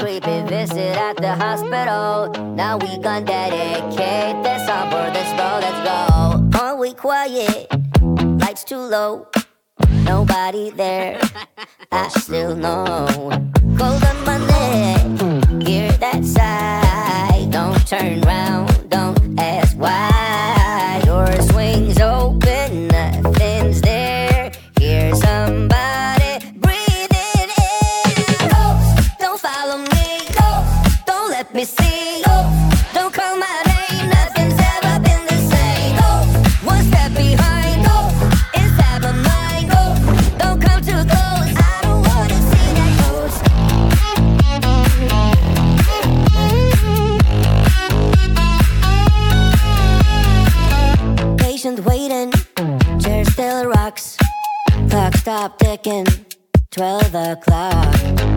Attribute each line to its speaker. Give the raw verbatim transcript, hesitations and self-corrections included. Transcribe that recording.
Speaker 1: creepy visit at the hospital. Now we gon' dedicate this song for this road. Let's go. Are we quiet? Lights too low. Nobody there. I still know. Cold on my neck. Hear that sigh. Don't turn round. Don't ask why. Door swings open. Nothing's there. Hear somebody breathing in. Ghost, don't follow me. Ghost, don't let me see. Ghost, don't call my name. Nothing's ever been the same. Ghost, one step behind. Ghost, inside my mind. Ghost, don't come too close. I don't wanna see that ghost. Patient waiting, chair still rocks. Clock stopped ticking, twelve o'clock.